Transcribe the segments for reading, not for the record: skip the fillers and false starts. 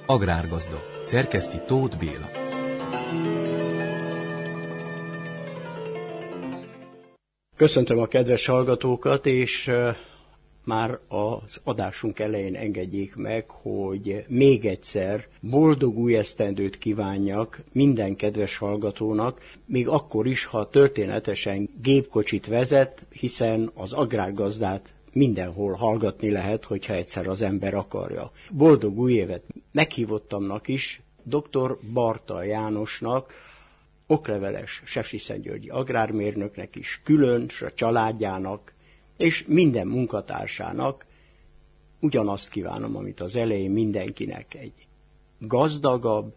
Agrárgazda. Szerkeszti Tóth Béla. Köszöntöm a kedves hallgatókat, és már az adásunk elején engedjék meg, hogy még egyszer boldog új esztendőt kívánjak minden kedves hallgatónak, még akkor is, ha történetesen gépkocsit vezet, hiszen az agrárgazdát mindenhol hallgatni lehet, hogyha egyszer az ember akarja. Boldog új évet meghívottamnak is, dr. Barta Jánosnak, okleveles sepsiszentgyörgyi agrármérnöknek is külön, és a családjának, és minden munkatársának ugyanazt kívánom, amit az elején mindenkinek, egy gazdagabb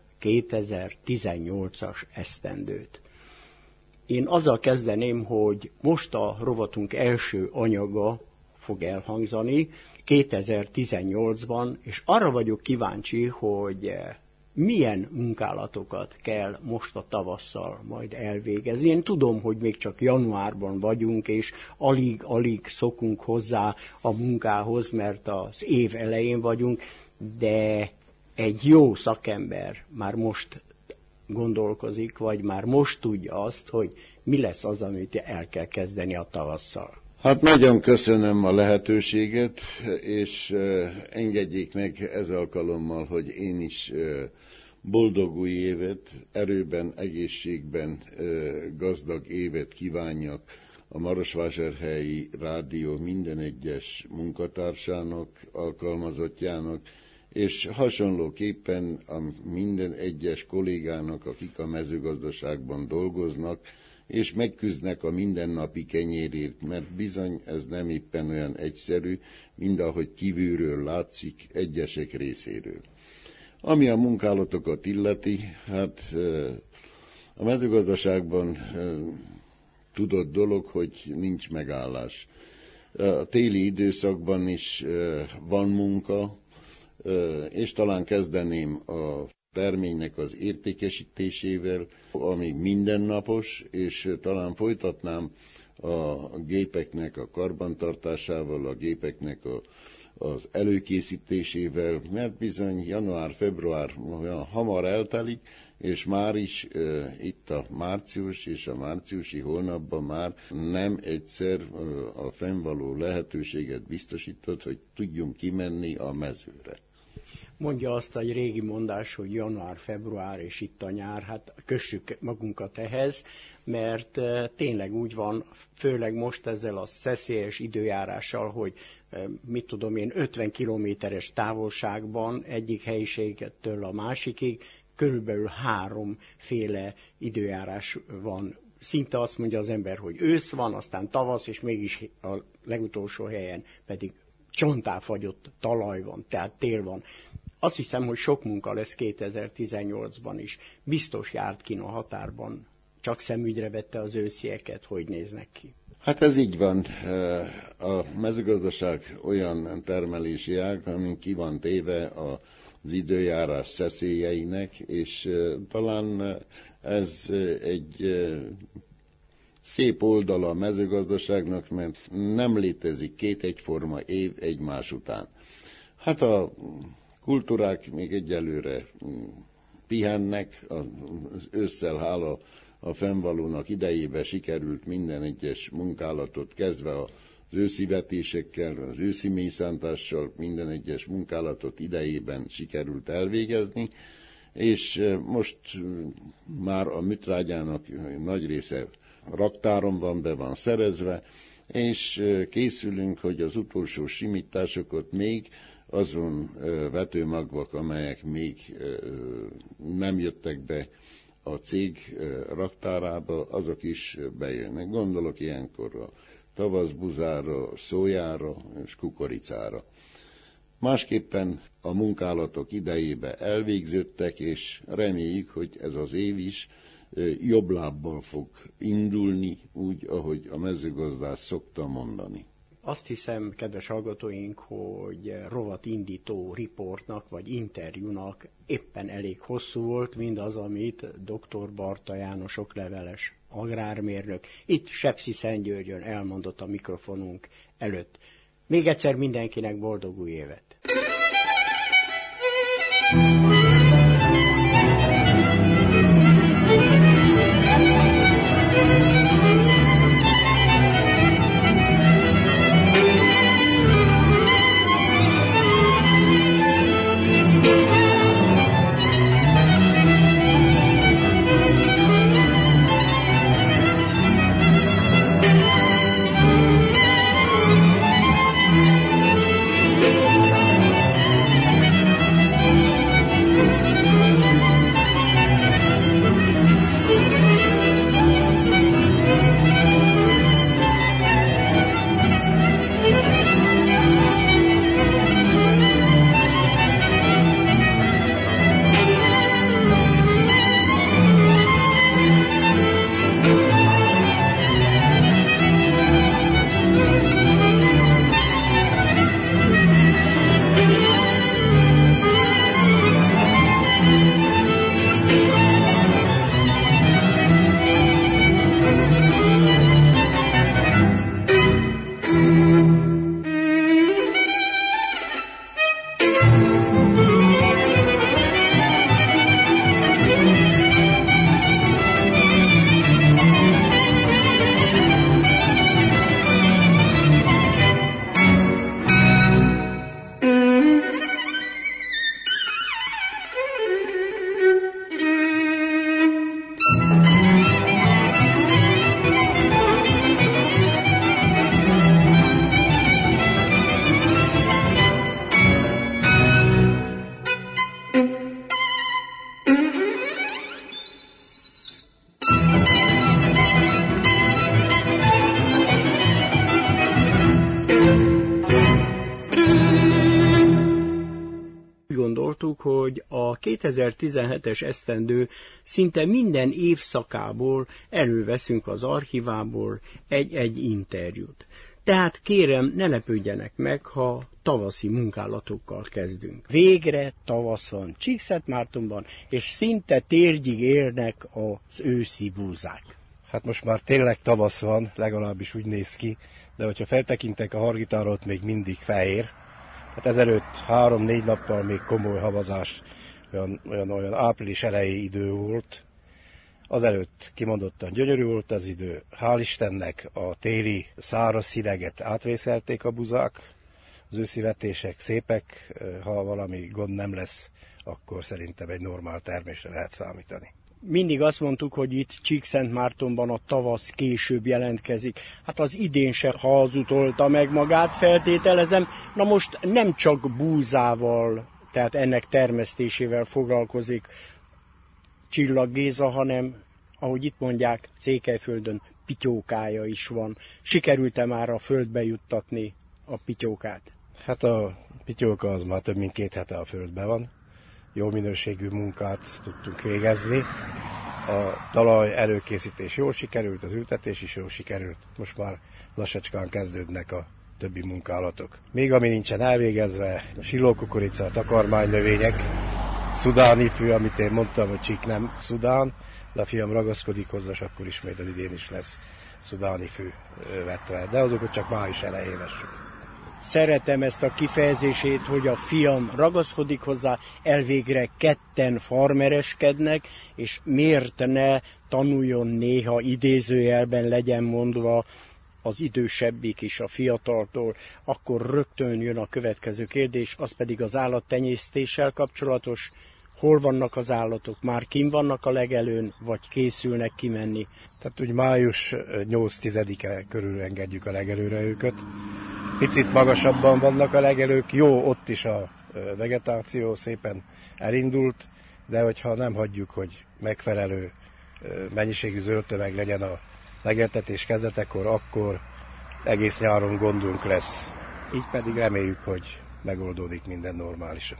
2018-as esztendőt. Én azzal kezdeném, hogy most a rovatunk első anyaga fog elhangzani 2018-ban, és arra vagyok kíváncsi, hogy milyen munkálatokat kell most a tavasszal majd elvégezni. Én tudom, hogy még csak januárban vagyunk, és alig szokunk hozzá a munkához, mert az év elején vagyunk, de egy jó szakember már most gondolkozik, vagy már most tudja azt, hogy mi lesz az, amit el kell kezdeni a tavasszal. Hát nagyon köszönöm a lehetőséget, és engedjék meg ez alkalommal, hogy én is boldog új évet, erőben, egészségben gazdag évet kívánjak a Marosvásárhelyi Rádió minden egyes munkatársának, alkalmazottjának, és hasonlóképpen a minden egyes kollégának, akik a mezőgazdaságban dolgoznak, és megküzdnek a mindennapi kenyérért, mert bizony ez nem éppen olyan egyszerű, mint ahogy kívülről látszik egyesek részéről. Ami a munkálatokat illeti, hát a mezőgazdaságban tudott dolog, hogy nincs megállás. A téli időszakban is van munka, és talán kezdeném a terménynek az értékesítésével, ami mindennapos, és talán folytatnám a gépeknek a karbantartásával, a gépeknek az előkészítésével, mert bizony január-február olyan hamar eltelik, és már is itt a március és a márciusi hónapban már nem egyszer a fennvaló lehetőséget biztosított, hogy tudjunk kimenni a mezőre. Mondja azt egy régi mondás, hogy január, február és itt a nyár, hát kössük magunkat ehhez, mert tényleg úgy van, főleg most ezzel a szeszélyes időjárással, hogy 50 kilométeres távolságban egyik helyiségettől a másikig körülbelül 3 féle időjárás van. Szinte azt mondja az ember, hogy ősz van, aztán tavasz, és mégis a legutolsó helyen pedig csontáfagyott talaj van, tehát tél van. Azt hiszem, hogy sok munka lesz 2018-ban is. Biztos járt kint a határban, csak szemügyre vette az őszieket, hogy néznek ki. Hát ez így van. A mezőgazdaság olyan termelési ág, amin ki van téve az időjárás szeszélyeinek, és talán ez egy szép oldala a mezőgazdaságnak, mert nem létezik két egyforma év egymás után. Hát a kultúrák még egyelőre pihennek, az ősszel hála a fennvalónak idejében sikerült minden egyes munkálatot kezdve az őszi vetésekkel, az őszi mészántással minden egyes munkálatot idejében sikerült elvégezni, és most már a műtrágyának nagy része raktáron van, be van szerezve, és készülünk, hogy az utolsó simításokat még azon vetőmagvak, amelyek még nem jöttek be a cég raktárába, azok is bejönnek. Gondolok ilyenkor a tavaszbuzára, szójára és kukoricára. Másképpen a munkálatok idejébe elvégződtek, és reméljük, hogy ez az év is jobb lábbal fog indulni, úgy, ahogy a mezőgazdász szokta mondani. Azt hiszem, kedves hallgatóink, hogy rovatindító riportnak vagy interjúnak éppen elég hosszú volt mindaz, amit dr. Barta János okleveles agrármérnök itt Sepsiszentgyörgyön elmondott a mikrofonunk előtt. Még egyszer mindenkinek boldog új évet! gondoltuk, hogy a 2017-es esztendő szinte minden évszakából előveszünk az archívából egy interjút. Tehát kérem, ne lepődjenek meg, ha tavaszi munkálatokkal kezdünk. Végre tavasz van Csíkszentmártonban, és szinte térgyig élnek az őszi búzák. Hát most már tényleg tavasz van, legalábbis úgy néz ki, de hogyha feltekintek a Hargitára, ott még mindig fehér. Hát ezelőtt 3-4 nappal még komoly havazás, olyan április elejé idő volt. Azelőtt kimondottan gyönyörű volt az idő. Hál' Istennek a téli száraz hideget átvészelték a buzák. Az őszi vetések szépek, ha valami gond nem lesz, akkor szerintem egy normál termésre lehet számítani. Mindig azt mondtuk, hogy itt Csíkszentmártonban a tavasz később jelentkezik. Hát az idén se hazudolta meg magát, feltételezem. Na most nem csak búzával, tehát ennek termesztésével foglalkozik Csillag Géza, hanem, ahogy itt mondják, Székelyföldön pityókája is van. Sikerült-e már a földbe juttatni a pityókát? Hát a pityóka az már több mint 2 hete a földben van. Jó minőségű munkát tudtunk végezni. A talaj előkészítés jól sikerült, az ültetés is jól sikerült. Most már lassacskán kezdődnek a többi munkálatok. Még ami nincsen elvégezve, a sillókukorica, takarmánynövények, szudáni fű, amit én mondtam, hogy Csík nem Szudán, de a fiam ragaszkodik hozzá, és akkor ismét az idén is lesz szudáni fű vetve. De azokat csak május elején vessük. Szeretem ezt a kifejezését, hogy a fiam ragaszkodik hozzá, elvégre ketten farmereskednek, és miért ne tanuljon néha idézőjelben legyen mondva az idősebbik is a fiataltól, akkor rögtön jön a következő kérdés, az pedig az állattenyésztéssel kapcsolatos. Hol vannak az állatok? Már kim vannak a legelőn, vagy készülnek kimenni? Tehát úgy május 8-10-e körül engedjük a legelőre őket. Picit magasabban vannak a legelők, jó, ott is a vegetáció szépen elindult, de hogyha nem hagyjuk, hogy megfelelő mennyiségű zöldtömeg legyen a legeltetés kezdetekor, akkor egész nyáron gondunk lesz. Így pedig reméljük, hogy megoldódik minden normálisan.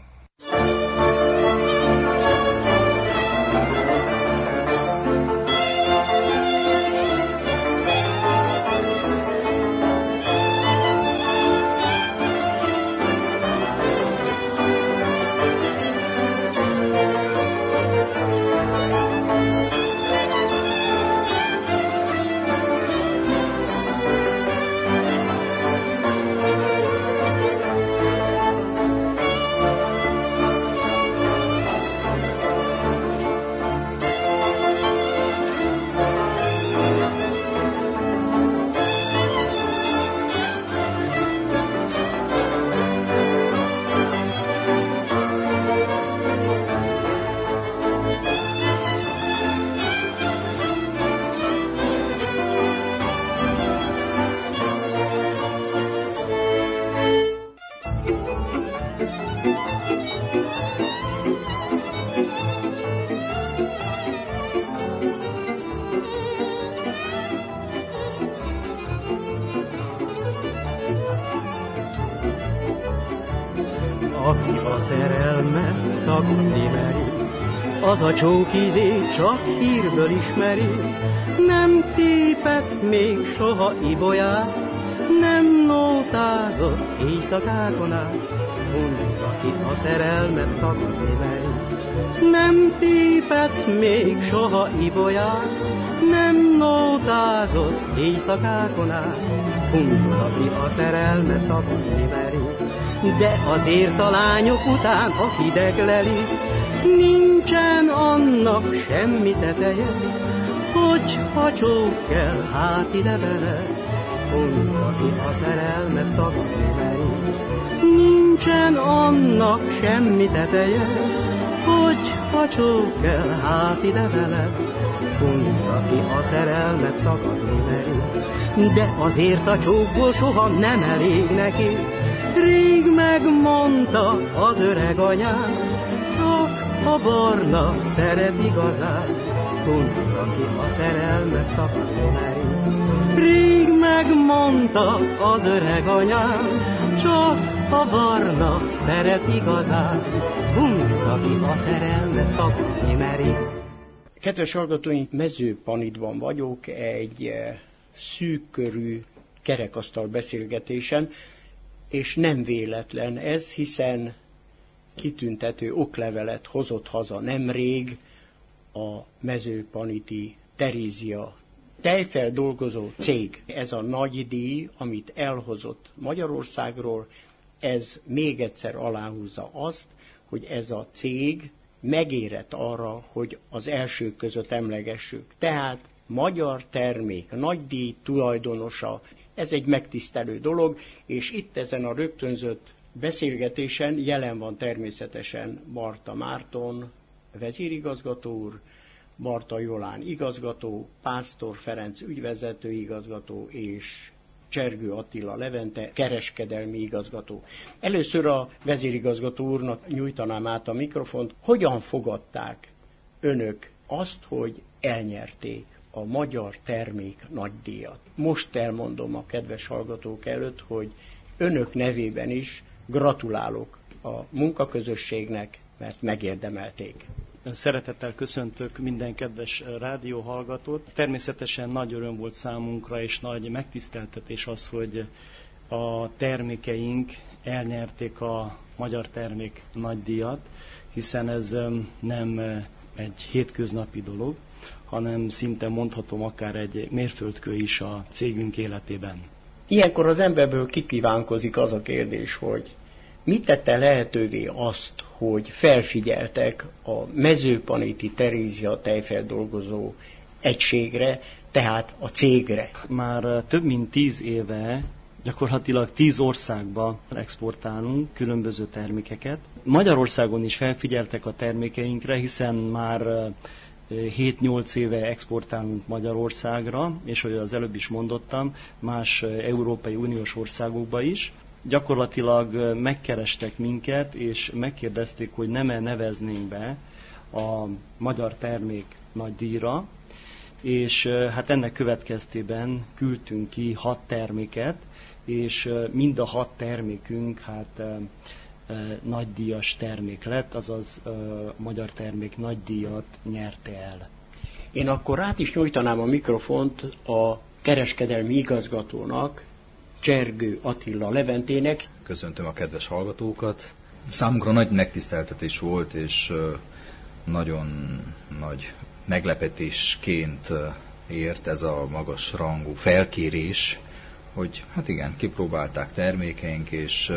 Aki a szerelmet tagadni meri, az a csókizé csak hírből ismeri. Nem tépett még soha ibolyát, nem nótázott éjszakákon át. Mondd, aki a szerelmet tagadni meri. Nem tépett még soha ibolyát, nem nótázott éjszakákon át. Huncut, aki a szerelmet tagadni meri. De azért a lányok után a hideg leli, nincsen annak semmi teteje, hogy ha csók kell, hát ide vele. Huncut, aki a szerelmet tagadni meri. Nincsen annak semmi teteje, hogy ha csók kell, hát ide vele. Huncut, aki a szerelmet tagadni meri. De azért a csókból soha nem elég neki. Rég megmondta az öreg anyám, csak a barna szeret igazán. Huncut, aki a szerelmet tagadni meri. Rég Megmondta az öreg anyám, csak a barna szeret igazán, Hunyt, aki a szerelmet tagadni meri. Kedves hallgatóink, Mezőpanitban vagyok egy szűkkörű kerekasztal beszélgetésen, és nem véletlen ez, hiszen kitüntető oklevelet hozott haza nemrég a mezőpaniti Terézia tejfeldolgozó cég. Ez a nagy díj, amit elhozott Magyarországról, ez még egyszer aláhúzza azt, hogy ez a cég megérett arra, hogy az elsők között emlegessük. Tehát magyar termék, nagy díj tulajdonosa, ez egy megtisztelő dolog, és itt ezen a rögtönzött beszélgetésen jelen van természetesen Barta Márton, vezérigazgató úr, Barta Jolán igazgató, Pásztor Ferenc ügyvezető igazgató és Csergő Attila Levente kereskedelmi igazgató. Először a vezérigazgató úrnak nyújtanám át a mikrofont. Hogyan fogadták önök azt, hogy elnyerték a magyar termék nagydíjat? Most elmondom a kedves hallgatók előtt, hogy önök nevében is gratulálok a munkaközösségnek, mert megérdemelték. Szeretettel köszöntök minden kedves rádióhallgatót. Természetesen nagy öröm volt számunkra, és nagy megtiszteltetés az, hogy a termékeink elnyerték a magyar termék nagydíjat, hiszen ez nem egy hétköznapi dolog, hanem szinte mondhatom akár egy mérföldkő is a cégünk életében. Ilyenkor az emberből kikívánkozik az a kérdés, hogy mit tette lehetővé azt, hogy felfigyeltek a mezőpaniti Terézia tejfeldolgozó egységre, tehát a cégre? Már több mint 10 éve gyakorlatilag 10 országba exportálunk különböző termékeket. Magyarországon is felfigyeltek a termékeinkre, hiszen már 7-8 éve exportálunk Magyarországra, és ahogy az előbb is mondottam, más Európai Uniós országokba is. Gyakorlatilag megkerestek minket, és megkérdezték, hogy nem-e neveznénk be a magyar termék nagydíjra, és hát ennek következtében küldtünk ki 6 terméket, és mind a 6 termékünk nagydíjas termék lett, azaz magyar termék nagydíjat nyerte el. Én akkor át is nyújtanám a mikrofont a kereskedelmi igazgatónak, Csergő Attila Leventének. Köszöntöm a kedves hallgatókat. Számunkra nagy megtiszteltetés volt, és nagyon nagy meglepetésként ért ez a magas rangú felkérés, hogy hát igen, kipróbálták termékeink, és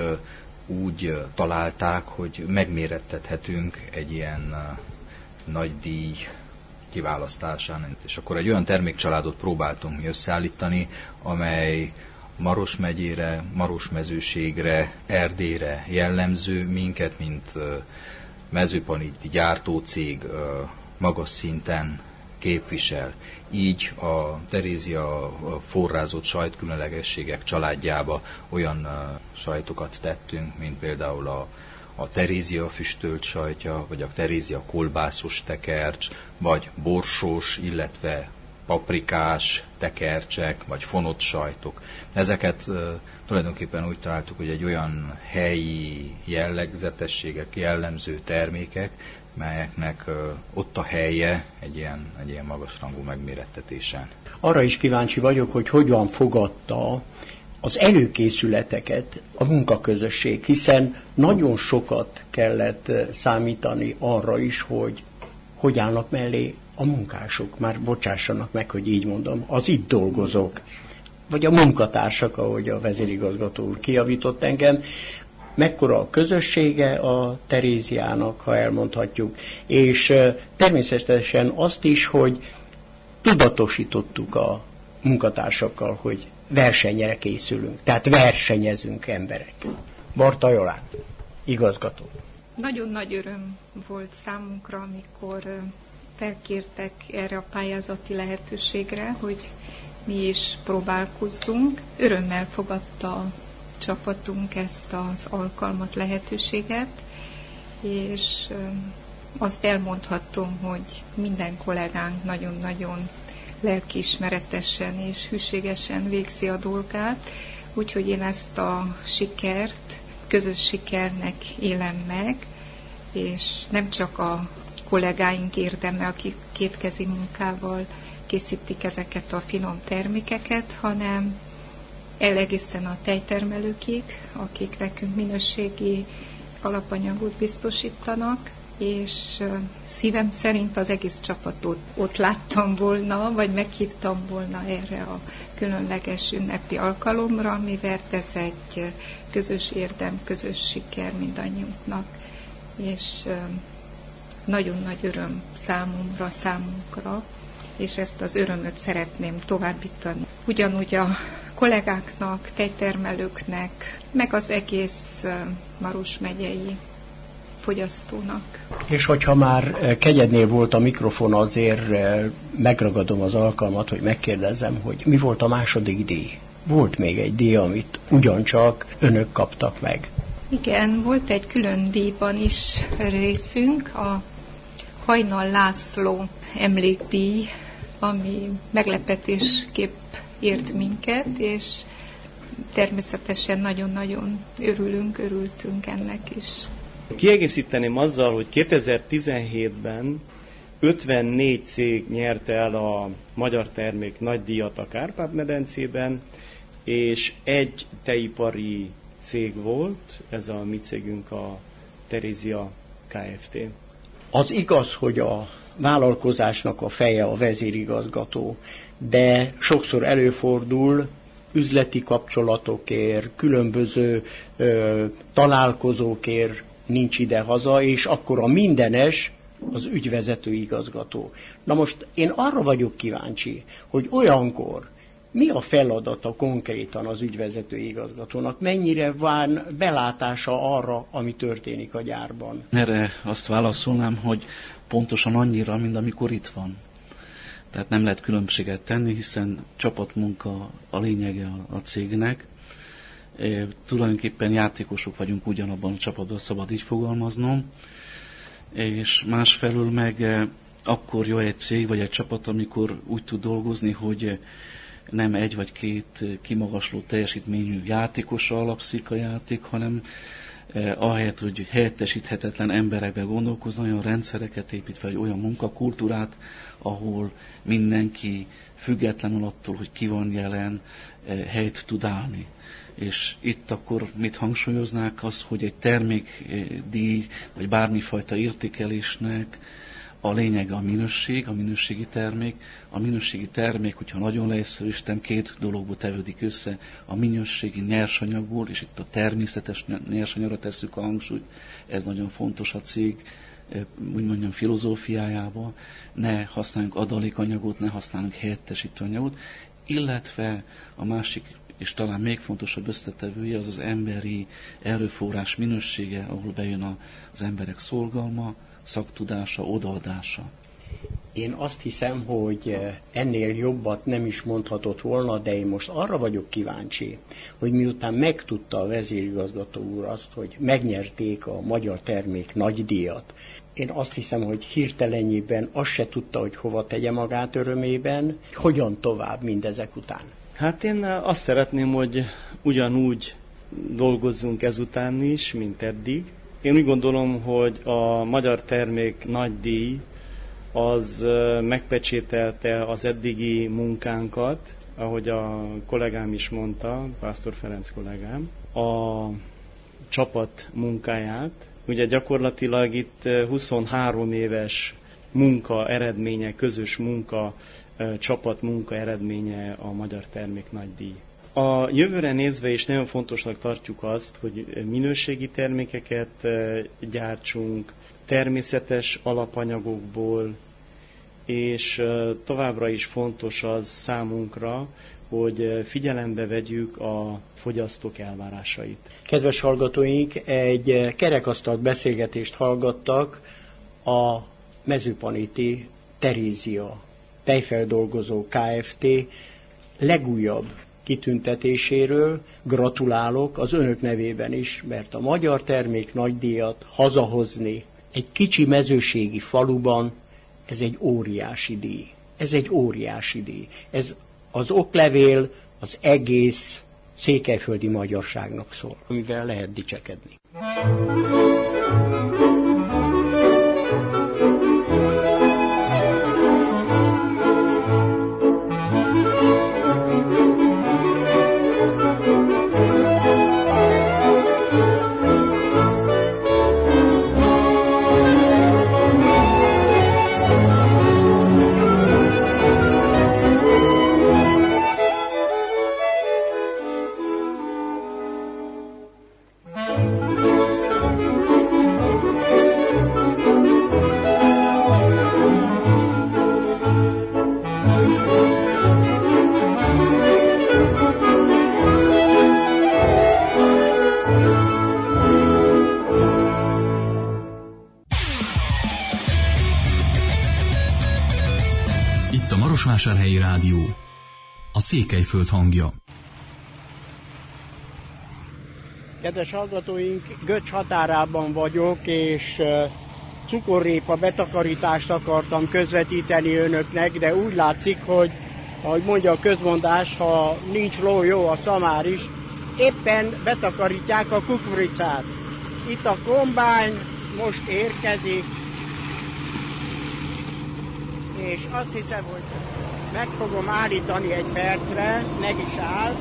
úgy találták, hogy megmérettethetünk egy ilyen nagy díj kiválasztásán. És akkor egy olyan termékcsaládot próbáltunk mi összeállítani, amely Maros megyére, Maros mezőségre, Erdélyre jellemző, minket, mint mezőpaniti gyártócég magas szinten képvisel. Így a Terézia forrázott sajtkülönlegességek családjába olyan sajtokat tettünk, mint például a Terézia füstölt sajtja, vagy a Terézia kolbászos tekercs, vagy borsós, illetve paprikás tekercsek, vagy fonott sajtok. Ezeket tulajdonképpen úgy találtuk, hogy egy olyan helyi jellegzetességek, jellemző termékek, melyeknek ott a helye egy ilyen magasrangú megmérettetésen. Arra is kíváncsi vagyok, hogy hogyan fogadta az előkészületeket a munkaközösség, hiszen nagyon sokat kellett számítani arra is, hogy állnak mellé a munkások, már bocsássanak meg, hogy így mondom, az itt dolgozók, vagy a munkatársak, ahogy a vezérigazgató úr kijavított engem, mekkora a közössége a Teréziának, ha elmondhatjuk, és természetesen azt is, hogy tudatosítottuk a munkatársakkal, hogy versenyre készülünk, tehát versenyezünk emberek. Barta Jolán, igazgató. Nagyon nagy öröm volt számunkra, amikor felkértek erre a pályázati lehetőségre, hogy mi is próbálkozzunk. Örömmel fogadta a csapatunk ezt az alkalmat, lehetőséget, és azt elmondhatom, hogy minden kollégánk nagyon-nagyon lelkiismeretesen és hűségesen végzi a dolgát, úgyhogy én ezt a sikert közös sikernek élem meg, és nem csak a kollégáink érdeme, akik kétkezi munkával készítik ezeket a finom termékeket, hanem egészen a tejtermelőkig, akik nekünk minőségi alapanyagot biztosítanak, és szívem szerint az egész csapatot ott láttam volna, vagy meghívtam volna erre a különleges ünnepi alkalomra, mivel ez egy közös érdem, közös siker mindannyiunknak, és nagyon nagy öröm számunkra, és ezt az örömöt szeretném továbbítani. Ugyanúgy a kollégáknak, tejtermelőknek, meg az egész Maros megyei fogyasztónak. És hogyha már kegyednél volt a mikrofon, azért megragadom az alkalmat, hogy megkérdezzem, hogy mi volt a második díj? Volt még egy díj, amit ugyancsak önök kaptak meg. Igen, volt egy külön díjban is részünk, a Hajnal László emlékdíj, ami meglepetésképp ért minket, és természetesen nagyon-nagyon örültünk ennek is. Kiegészíteném azzal, hogy 2017-ben 54 cég nyerte el a Magyar Termék nagydíjat a Kárpát-medencében, és egy tejipari cég volt, ez a mi cégünk, a Terézia Kft. Az igaz, hogy a vállalkozásnak a feje a vezérigazgató, de sokszor előfordul üzleti kapcsolatokért, különböző találkozókért nincs ide-haza, és akkor a mindenes az ügyvezető igazgató. Na most én arra vagyok kíváncsi, hogy olyankor mi a feladata konkrétan az ügyvezető igazgatónak? Mennyire van belátása arra, ami történik a gyárban? Erre azt válaszolnám, hogy pontosan annyira, mint amikor itt van. Tehát nem lehet különbséget tenni, hiszen csapatmunka a lényege a cégnek. Tulajdonképpen játékosok vagyunk ugyanabban a csapatban, szabad így fogalmaznom. És másfelől meg akkor jó egy cég vagy egy csapat, amikor úgy tud dolgozni, hogy nem egy vagy két kimagasló teljesítményű játékosra alapszik a játék, hanem ahelyett, hogy helyettesíthetetlen emberekbe gondolkozni, olyan rendszereket építve, vagy olyan munkakultúrát, ahol mindenki függetlenül attól, hogy ki van jelen, helyt tud állni. És itt akkor mit hangsúlyoznák az, hogy egy termékdíj, vagy bármifajta értékelésnek a lényege a minőség, a minőségi termék. A minőségi termék, hogyha nagyon leegyszerűsítem, két dologból tevődik össze, a minőségi nyersanyagból, és itt a természetes nyersanyagra tesszük a hangsúlyt, ez nagyon fontos a cég, úgy mondjam, filozófiájában, ne használjunk adalékanyagot, ne használjunk helyettesítő anyagot, illetve a másik, és talán még fontosabb összetevője az az emberi erőforrás minősége, ahol bejön az emberek szorgalma, szaktudása, odaadása. Én azt hiszem, hogy ennél jobbat nem is mondhatott volna, de én most arra vagyok kíváncsi, hogy miután megtudta a vezérigazgató úr azt, hogy megnyerték a Magyar Termék nagydíjat, én azt hiszem, hogy hirtelenjében azt se tudta, hogy hova tegye magát örömében, hogyan tovább mindezek után. Hát én azt szeretném, hogy ugyanúgy dolgozzunk ezután is, mint eddig. Én úgy gondolom, hogy a Magyar Termék nagydíj az megpecsételte az eddigi munkánkat, ahogy a kollégám is mondta, Pásztor Ferenc kollégám, a csapat munkáját. Ugye gyakorlatilag itt 23 éves munka eredménye, közös munka, csapat munka eredménye a Magyar Termék nagydíj. A jövőre nézve is nagyon fontosnak tartjuk azt, hogy minőségi termékeket gyártsunk, természetes alapanyagokból, és továbbra is fontos az számunkra, hogy figyelembe vegyük a fogyasztók elvárásait. Kedves hallgatóink, egy kerekasztalt beszélgetést hallgattak a Mezőpaniti Terézia tejfeldolgozó Kft. Legújabb kitüntetéséről. Gratulálok az önök nevében is, mert a Magyar Termék nagydíjat hazahozni egy kicsi mezőségi faluban, ez egy óriási díj. Ez egy óriási díj. Ez az oklevél az egész székelyföldi magyarságnak szól, amivel lehet dicsekedni. Marosvásárhelyi Rádió, a Székelyföld hangja. Kedves hallgatóink, Göcs határában vagyok, és cukorrépa betakarítást akartam közvetíteni önöknek, de úgy látszik, hogy, ahogy mondja a közmondás, ha nincs ló, jó a szamár is, éppen betakarítják a kukoricát. Itt a kombány most érkezik, és azt hiszem, hogy meg fogom állítani egy percre, meg is áll.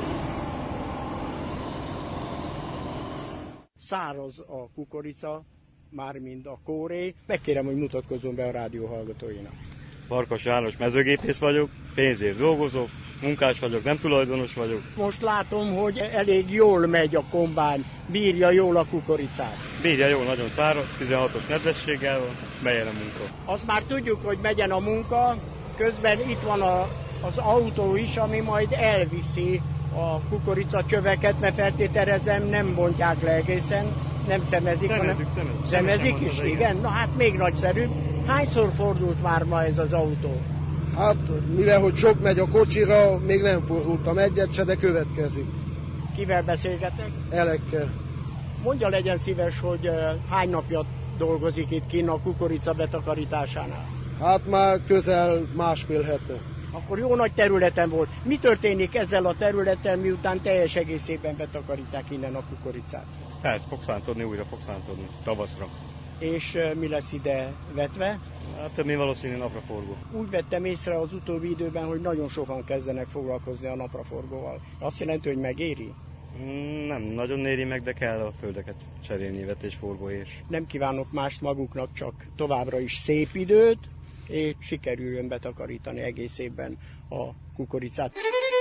Száraz a kukorica, mármint a kóré. Megkérem, hogy mutatkozzon be a rádió hallgatóinak. Farkas János, mezőgépész vagyok, pénzért dolgozok, munkás vagyok, nem tulajdonos vagyok. Most látom, hogy elég jól megy a kombány, bírja jól a kukoricát. Bírja jól, nagyon száraz, 16-os nedvességgel van, megyen a munka. Azt már tudjuk, hogy megyen a munka, közben itt van az autó is, ami majd elviszi a kukoricacsöveket, mert feltételezem nem bontják le egészen, nem szemezik, hanem szemezik is, igen. Na hát még nagyszerűbb. Hányszor fordult már ma ez az autó? Hát, mivel hogy sok megy a kocsira, még nem fordultam egyet se, de következik. Kivel beszélgetek? Elekkel. Mondja, legyen szíves, hogy hány napja dolgozik itt kinn a kukorica betakarításánál? Hát már közel másfél hete. Akkor jó nagy területen volt. Mi történik ezzel a területtel, miután teljes egészében betakarítják innen a kukoricát? Persze, fog szántodni, újra fog szántodni, tavaszra. És mi lesz ide vetve? Hát több mint valószínű napraforgó. Úgy vettem észre az utóbbi időben, hogy nagyon sokan kezdenek foglalkozni a napraforgóval. Azt jelenti, hogy megéri? Nem nagyon éri meg, de kell a földeket cserélni vetésforgóért. Nem kívánok mást maguknak, csak továbbra is szép időt, és sikerüljön betakarítani egész évben a kukoricát.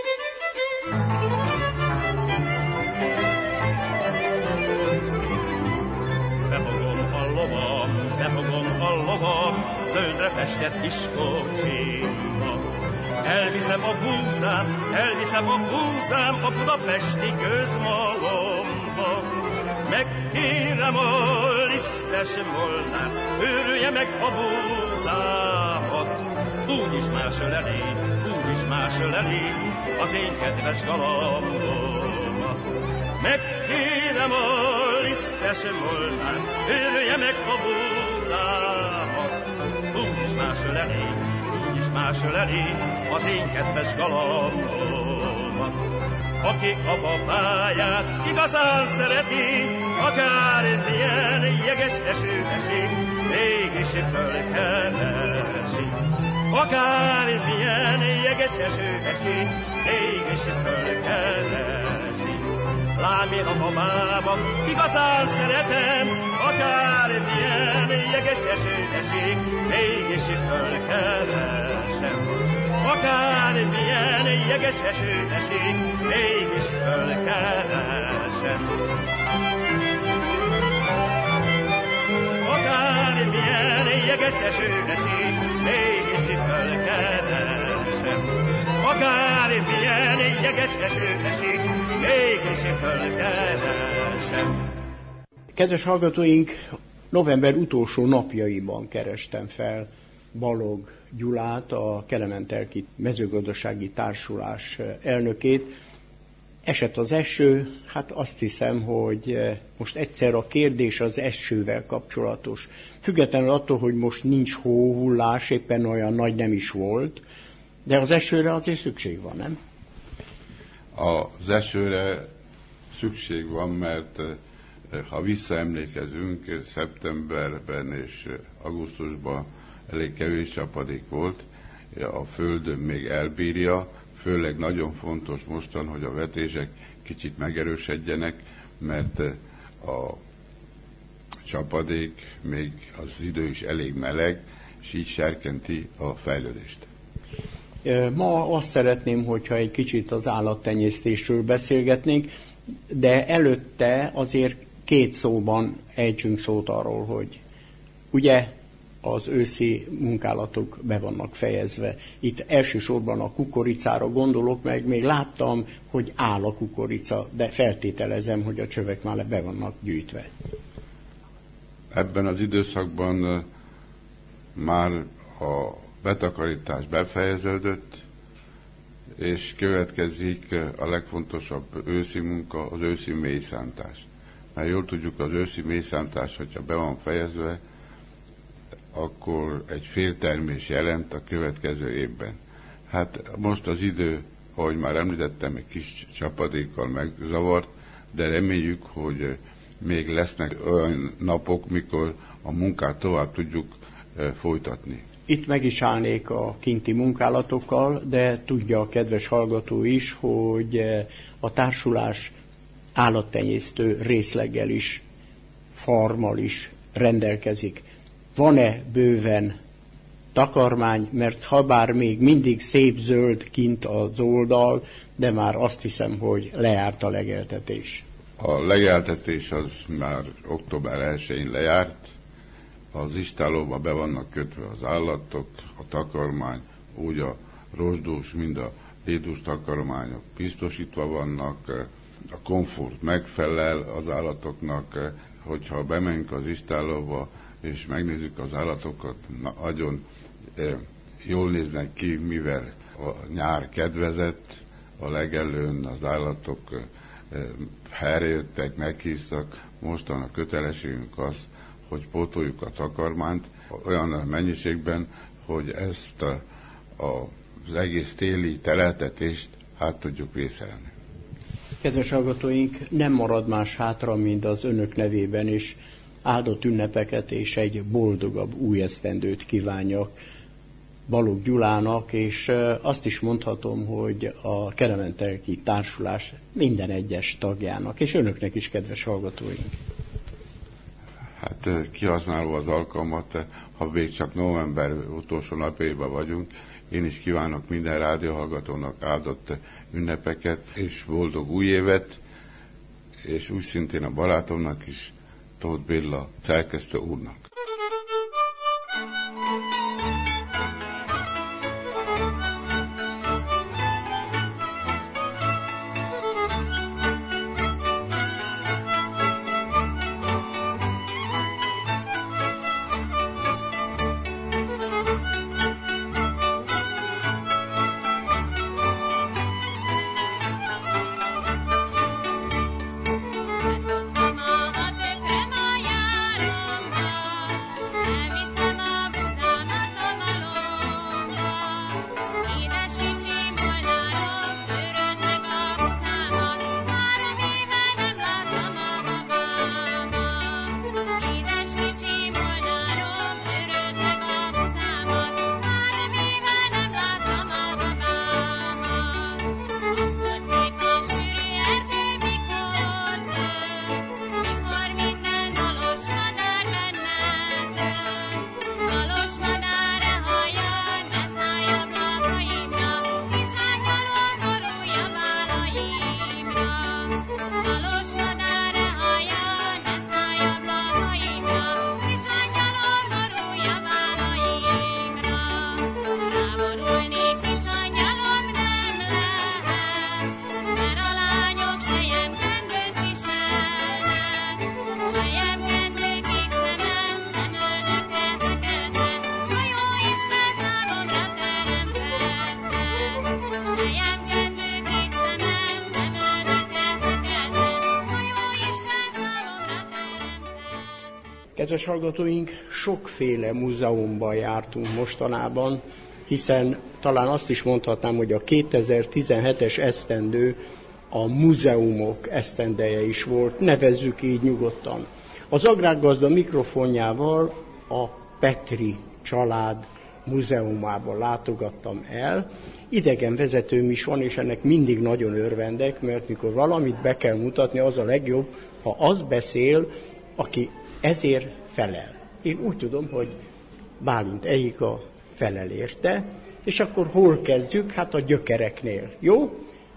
Befogom a lovam, zöldre festett kiskocsimba. Elviszem a búzám a budapesti közmalomba. Megkérem a lisztes molnát, őrülje meg a búzámat. Úgyis másöl elé az én kedves galambomat. Megkérem a lisztes molnát, őrülje meg a búzámat. Úgyis másöl elé az én kedves galambomat. Aki a babáját igazán szereti, akármilyen jeges eső esik, mégis fölkeresi. Akármilyen jeges eső esik, mégis fölkeresi. Lám én a babába igazán szeretem, akármilyen jeges eső esik, mégis fölkeresem. Akármilyen jeges eső esik, mégis fölkeresem. Akármilyen jeges eső esik, mégis fölkeresem. Akármilyen jeges eső esik, mégis fölkeresem. Kedves hallgatóink, november utolsó napjaiban kerestem fel Balog Gyulát, a Kelementelki Mezőgazdasági Társulás elnökét. Esett az eső, hát azt hiszem, hogy most egyszer a kérdés az esővel kapcsolatos. Függetlenül attól, hogy most nincs hóhullás, éppen olyan nagy nem is volt, de az esőre azért szükség van, nem? Az esőre szükség van, mert ha visszaemlékezünk, szeptemberben és augusztusban elég kevés csapadék volt, a Földön még elbírja, főleg nagyon fontos mostan, hogy a vetések kicsit megerősödjenek, mert a csapadék, még az idő is elég meleg, és így serkenti a fejlődést. Ma azt szeretném, hogyha egy kicsit az állattenyésztésről beszélgetnénk, de előtte azért két szóban ejtsünk szót arról, hogy ugye az őszi munkálatok be vannak fejezve. Itt elsősorban a kukoricára gondolok, meg még láttam, hogy áll a kukorica, de feltételezem, hogy a csövek már be vannak gyűjtve. Ebben az időszakban már a betakarítás befejeződött, és következik a legfontosabb őszi munka, az őszi mélyszántás. Mert jól tudjuk, az őszi mélyszántás, hogyha be van fejezve, akkor egy féltermés jelent a következő évben. Hát most az idő, ahogy már említettem, egy kis csapadékkal megzavart, de reméljük, hogy még lesznek olyan napok, mikor a munkát tovább tudjuk folytatni. Itt meg is állnék a kinti munkálatokkal, de tudja a kedves hallgató is, hogy a társulás állattenyésztő részleggel is, farmmal is rendelkezik. Van-e bőven takarmány, mert habár még mindig szép zöld kint az oldal, de már azt hiszem, hogy lejárt a legeltetés. A legeltetés az már október 1-én lejárt, az istállóba be vannak kötve az állatok, a takarmány, úgy a rozsdós, mind a dédús takarmányok biztosítva vannak, a komfort megfelel az állatoknak, hogyha bemegyünk az istállóba, és megnézzük az állatokat, nagyon jól néznek ki, mivel a nyár kedvezett, a legelőn az állatok herjöttek, meghíztak, mostan a kötelességünk az, hogy pótoljuk a takarmányt olyan mennyiségben, hogy ezt az egész téli teleltetést át tudjuk vészelni. Kedves hallgatóink, nem marad más hátra, mint az önök nevében is áldott ünnepeket és egy boldogabb új esztendőt kívánjak Balogh Gyulának, és azt is mondhatom, hogy a Kerementelki Társulás minden egyes tagjának, és önöknek is, kedves hallgatóink. Hát kihasználva az alkalmat, ha még csak november utolsó napjaiban vagyunk, én is kívánok minden rádióhallgatónak áldott ünnepeket és boldog új évet, és úgy szintén a barátomnak is, Tóth Béla szerkesztő úrnak. Mama, te crema ya, Kedves hallgatóink, sokféle múzeumban jártunk mostanában, hiszen talán azt is mondhatnám, hogy a 2017-es esztendő a múzeumok esztendeje is volt, nevezzük így nyugodtan. Az Agrárgazda mikrofonjával a Petry család múzeumában látogattam el. Idegen vezetőm is van, és ennek mindig nagyon örvendek, mert mikor valamit be kell mutatni, az a legjobb, ha az beszél, aki ezért felel. Én úgy tudom, hogy Bálint Erika felel érte, és akkor hol kezdjük? Hát a gyökereknél. Jó?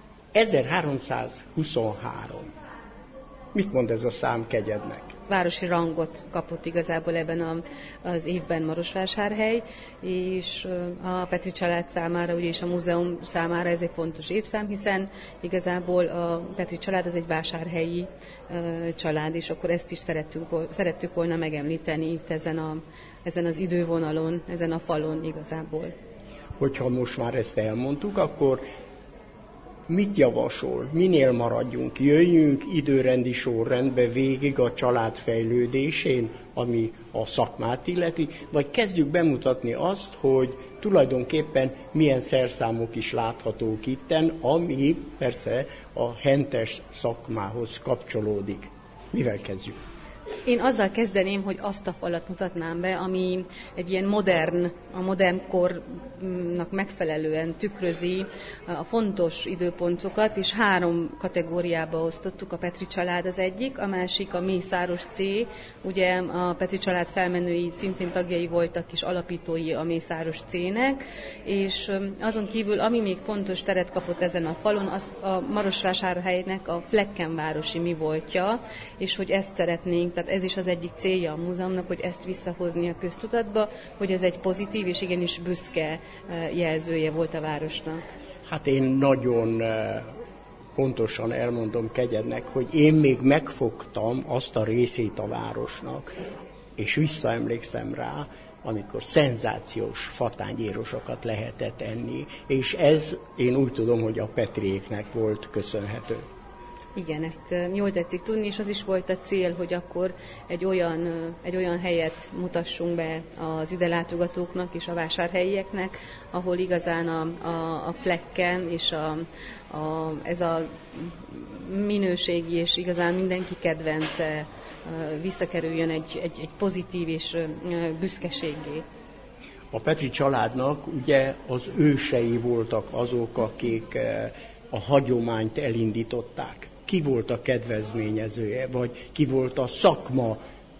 1323. Mit mond ez a szám kegyednek? Városi rangot kapott igazából ebben az évben Marosvásárhely, és a Petry család számára, ugye, és a múzeum számára ez egy fontos évszám, hiszen igazából a Petry család az egy vásárhelyi család, és akkor ezt is szerettük volna megemlíteni itt ezen az idővonalon, ezen a falon igazából. Hogyha most már ezt elmondtuk, akkor mit javasol? Minél maradjunk? Jöjjünk időrendi sorrendbe végig a család fejlődésén, ami a szakmát illeti, vagy kezdjük bemutatni azt, hogy tulajdonképpen milyen szerszámok is láthatók itten, ami persze a hentes szakmához kapcsolódik. Mivel kezdjük? Én azzal kezdeném, hogy azt a falat mutatnám be, ami egy ilyen a modern kornak megfelelően tükrözi a fontos időpontokat, és 3 kategóriába osztottuk. A Petry család az egyik, a másik a Mészáros C, ugye a Petry család felmenői szintén tagjai voltak és alapítói a Mészáros C-nek, és azon kívül, ami még fontos teret kapott ezen a falon, az a Marosvásárhelynek a Fleckenvárosi mi voltja, és hogy ezt szeretnénk, tehát ez is az egyik célja a múzeumnak, hogy ezt visszahozni a köztudatba, hogy ez egy pozitív és igenis büszke jelzője volt a városnak. Hát én nagyon pontosan elmondom kegyednek, hogy én még megfogtam azt a részét a városnak, és visszaemlékszem rá, amikor szenzációs fatányérosokat lehetett enni, és ez én úgy tudom, hogy a Petryéknek volt köszönhető. Igen, ezt jól tetszik tudni, és az is volt a cél, hogy akkor egy olyan helyet mutassunk be az ide látogatóknak és a vásárhelyieknek, ahol igazán a Flecken és ez a minőségi és igazán mindenki kedvence visszakerüljön egy pozitív és büszkeséggé. A Petry családnak ugye az ősei voltak azok, akik a hagyományt elindították. Ki volt a kedvezményezője, vagy ki volt a szakma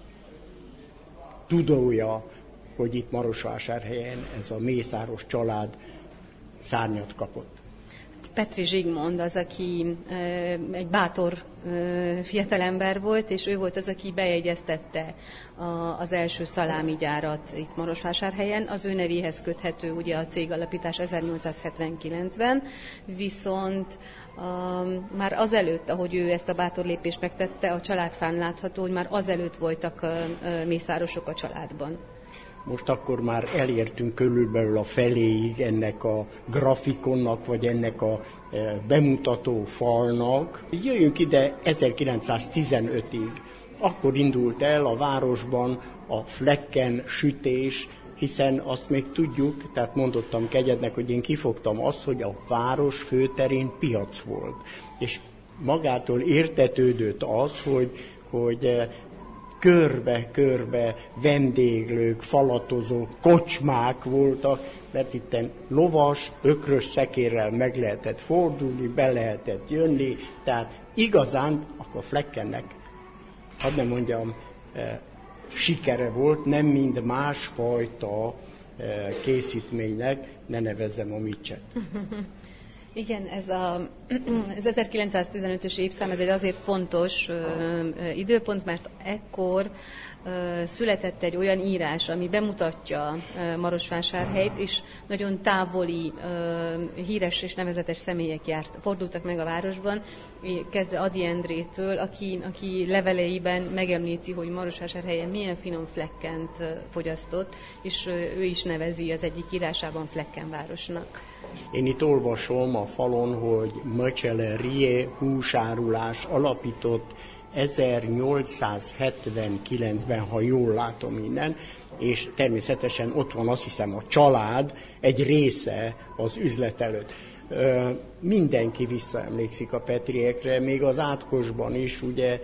tudója, hogy itt Marosvásárhelyen ez a Mészáros család szárnyat kapott? Petry Zsigmond az, aki egy bátor fiatalember volt, és ő volt az, aki bejegyeztette az első szalámigyárat itt Marosvásárhelyen. Az ő nevéhez köthető ugye a cég alapítás 1879-ben, viszont már azelőtt, ahogy ő ezt a bátor lépést megtette, a családfán látható, hogy már azelőtt voltak mészárosok a családban. Most akkor már elértünk körülbelül a feléig ennek a grafikonnak, vagy ennek a bemutató falnak. Jöjjünk ide 1915-ig. Akkor indult el a városban a Flecken sütés, hiszen azt még tudjuk, tehát mondottam kegyednek, hogy én kifogtam azt, hogy a város főterén piac volt. És magától értetődött az, hogy körbe-körbe vendéglők, falatozók, kocsmák voltak, mert itten lovas, ökrös szekérrel meg lehetett fordulni, be lehetett jönni, tehát igazán akkor Fleckennek, hadd nem mondjam, sikere volt, nem mind másfajta készítménynek, ne nevezzem a Mitchet. Igen, ez az 1915-ös évszám, ez egy azért fontos időpont, mert ekkor született egy olyan írás, ami bemutatja Marosvásárhelyt, és nagyon távoli, híres és nevezetes személyek fordultak meg a városban, kezdve Ady Endrétől, aki leveleiben megemlíti, hogy Marosvásárhelyen milyen finom Fleckent fogyasztott, és ő is nevezi az egyik írásában Flecken városnak. Én itt olvasom a falon, hogy Möcsele Rie húsárulás alapított 1879-ben, ha jól látom innen, és természetesen ott van, azt hiszem, a család egy része az üzlet előtt. Mindenki visszaemlékszik a Petriekre, még az Átkosban is, ugye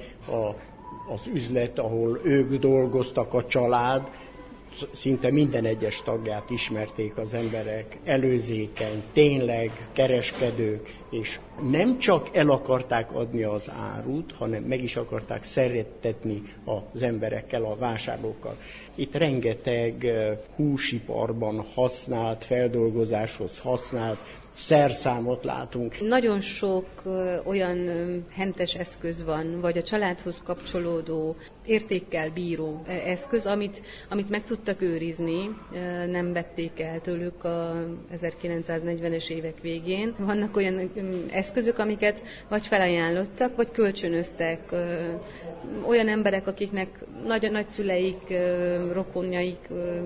az üzlet, ahol ők dolgoztak, a család, szinte minden egyes tagját ismerték az emberek, előzékeny, tényleg kereskedők, és nem csak el akarták adni az árut, hanem meg is akarták szerettetni az emberekkel, a vásárlókkal. Itt rengeteg húsiparban használt, feldolgozáshoz használt szerszámot látunk. Nagyon sok olyan hentes eszköz van, vagy a családhoz kapcsolódó, értékkel bíró eszköz, amit meg tudtak őrizni, nem vették el tőlük a 1940-es évek végén. Vannak olyan eszközök, amiket vagy felajánlottak, vagy kölcsönöztek olyan emberek, akiknek nagyszüleik, rokonjaik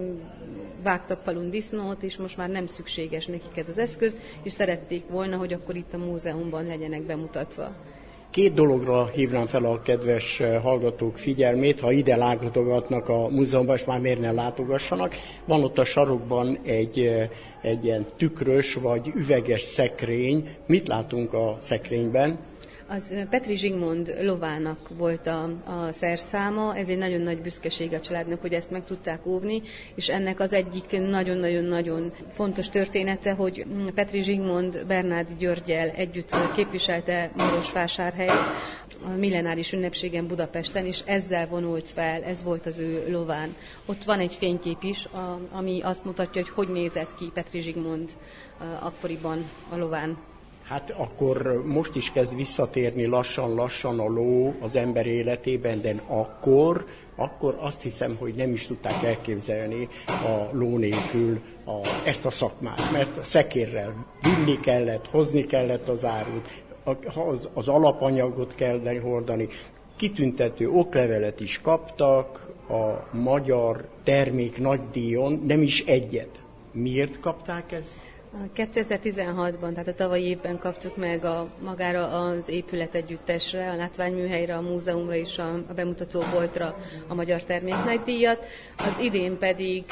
vágtak falun disznót, és most már nem szükséges nekik ez az eszköz, és szerették volna, hogy akkor itt a múzeumban legyenek bemutatva. Két dologra hívnám fel a kedves hallgatók figyelmét, ha ide látogatnak a múzeumban, és már miért ne látogassanak. Van ott a sarokban egy ilyen tükrös vagy üveges szekrény. Mit látunk a szekrényben? Az Petry Zsigmond lovának volt a szerszáma, ez egy nagyon nagy büszkeség a családnak, hogy ezt meg tudták óvni, és ennek az egyik nagyon-nagyon-nagyon fontos története, hogy Petry Zsigmond Bernádi Györggyel együtt képviselte Marosvásárhelyt a millenáris ünnepségen Budapesten, és ezzel vonult fel, ez volt az ő lován. Ott van egy fénykép is, ami azt mutatja, hogy nézett ki Petry Zsigmond akkoriban a lován. Hát akkor most is kezd visszatérni lassan-lassan a ló az ember életében, de akkor azt hiszem, hogy nem is tudták elképzelni a ló nélkül ezt a szakmát, mert szekérrel vinni kellett, hozni kellett az árut, az alapanyagot kellett hordani, kitüntető oklevelet is kaptak a magyar termék nagydíjon, nem is egyet. Miért kapták ezt? 2016-ban, tehát a tavalyi évben kaptuk meg magára az épület együttesre, a látványműhelyre, a múzeumra és a bemutatóboltra a magyar terméknagydíjat. Az idén pedig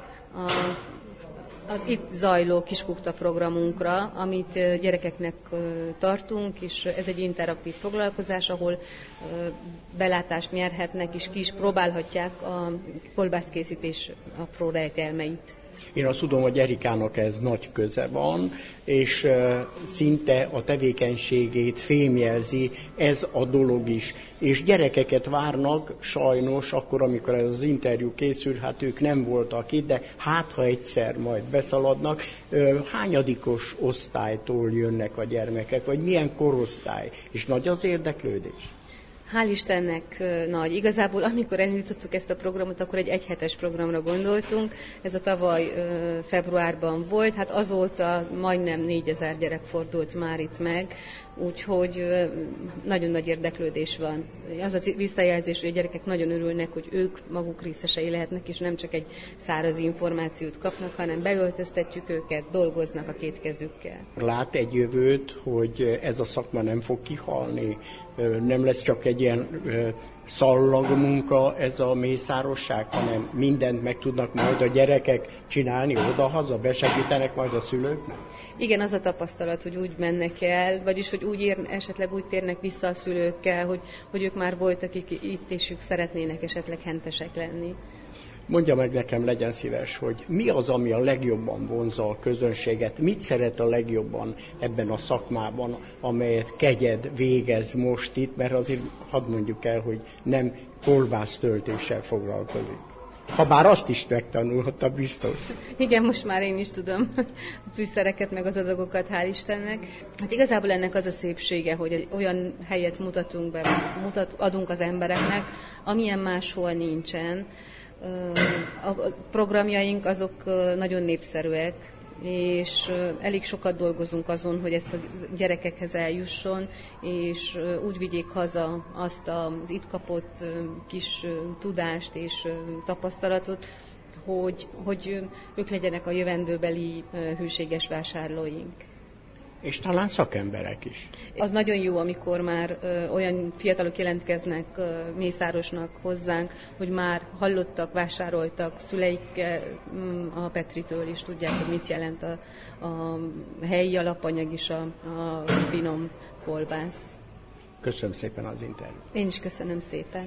az itt zajló Kiskukta programunkra, amit gyerekeknek tartunk, és ez egy interaktív foglalkozás, ahol belátást nyerhetnek, és ki is próbálhatják a kolbászkészítés apró rejtelmeit. Én azt tudom, hogy Erikának ez nagy köze van, és szinte a tevékenységét fémjelzi ez a dolog is. És gyerekeket várnak, sajnos, akkor, amikor ez az interjú készül, hát ők nem voltak itt, de hát, ha egyszer majd beszaladnak, hányadikos osztálytól jönnek a gyermekek, vagy milyen korosztály, és nagy az érdeklődés? Hál' Istennek nagy. Igazából amikor elindítottuk ezt a programot, akkor egy egyhetes programra gondoltunk. Ez a tavaly februárban volt, hát azóta majdnem 4000 gyerek fordult már itt meg, úgyhogy nagyon nagy érdeklődés van. Az a visszajelzés, hogy a gyerekek nagyon örülnek, hogy ők maguk részesei lehetnek, és nem csak egy száraz információt kapnak, hanem beöltöztetjük őket, dolgoznak a két kezükkel. Lát egy jövőt, hogy ez a szakma nem fog kihalni, nem lesz csak egy ilyen szallagmunka ez a mészárosság, hanem mindent meg tudnak majd a gyerekek csinálni oda-haza, besegítenek majd a szülőknek? Igen, az a tapasztalat, hogy úgy mennek el, vagyis hogy esetleg úgy térnek vissza a szülőkkel, hogy ők már voltak itt, és ők szeretnének esetleg hentesek lenni. Mondja meg nekem, legyen szíves, hogy mi az, ami a legjobban vonzza a közönséget, mit szeret a legjobban ebben a szakmában, amelyet Kegyed végez most itt, mert azért hadd mondjuk el, hogy nem kolbásztöltéssel foglalkozik. Habár azt is megtanulhatta biztos. Igen, most már én is tudom a fűszereket, meg az adagokat, hál' Istennek. Hát igazából ennek az a szépsége, hogy olyan helyet mutatunk be, adunk az embereknek, amilyen máshol nincsen. A programjaink azok nagyon népszerűek, és elég sokat dolgozunk azon, hogy ezt a gyerekekhez eljusson, és úgy vigyék haza azt az itt kapott kis tudást és tapasztalatot, hogy ők legyenek a jövendőbeli hűséges vásárlóink. és talán szakemberek is. Az nagyon jó, amikor már olyan fiatalok jelentkeznek Mészárosnak hozzánk, hogy már hallottak, vásároltak szüleik a Petritől is, tudják, hogy mit jelent a helyi alapanyag is, a finom kolbász. Köszönöm szépen az interjút. Én is köszönöm szépen.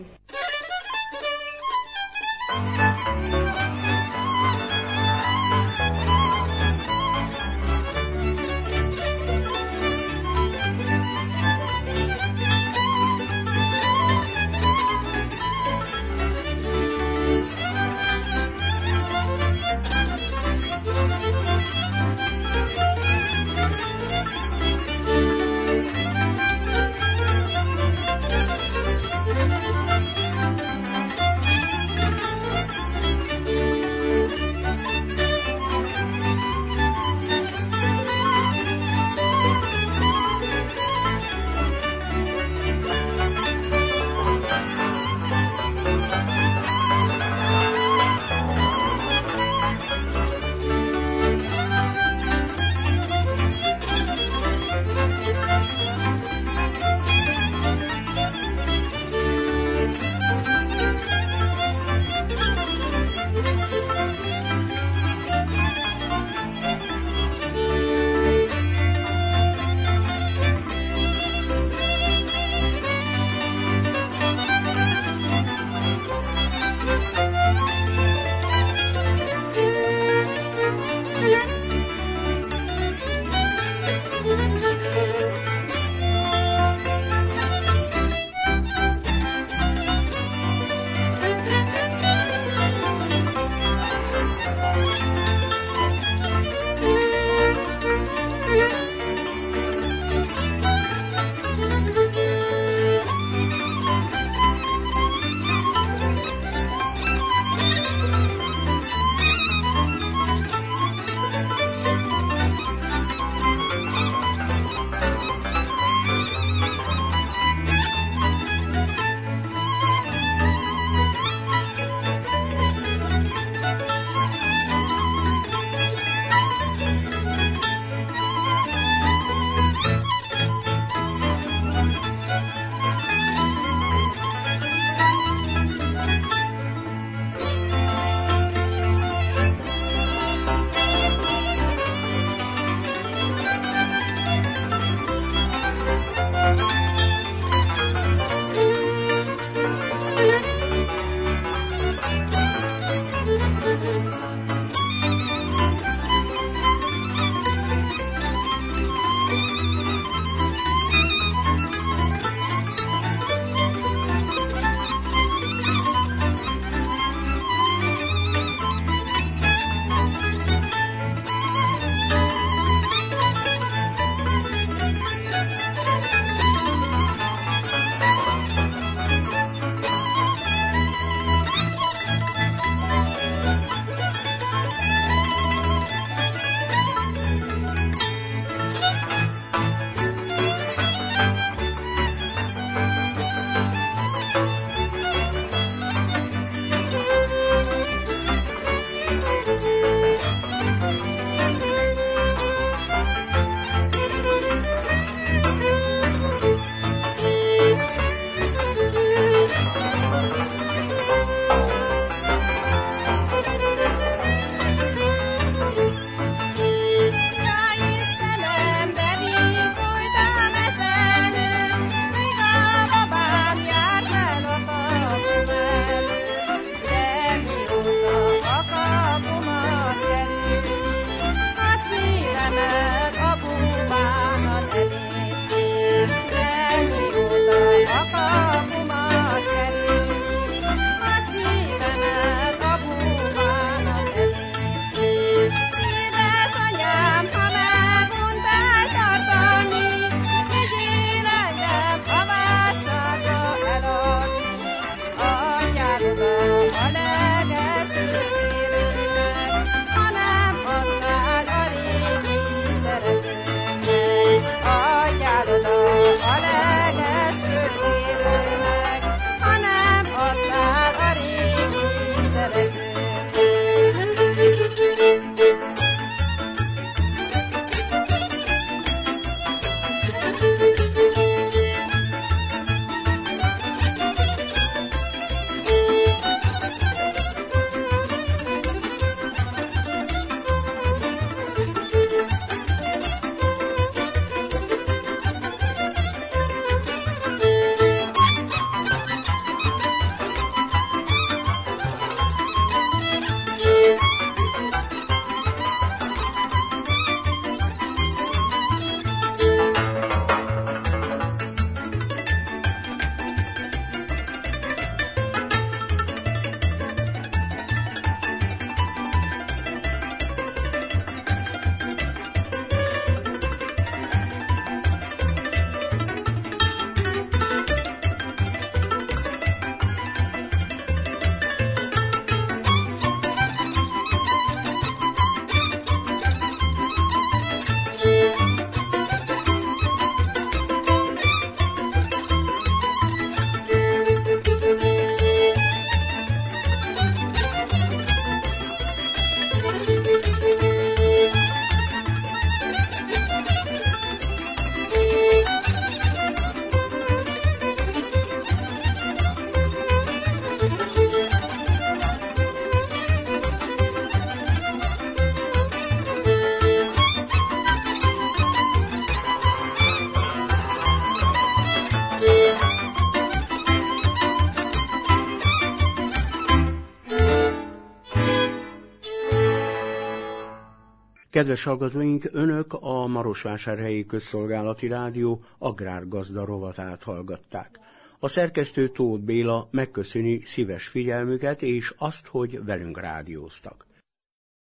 Kedves hallgatóink, önök a Marosvásárhelyi Közszolgálati Rádió agrárgazda rovatát hallgatták. A szerkesztő Tóth Béla megköszöni szíves figyelmüket és azt, hogy velünk rádióztak.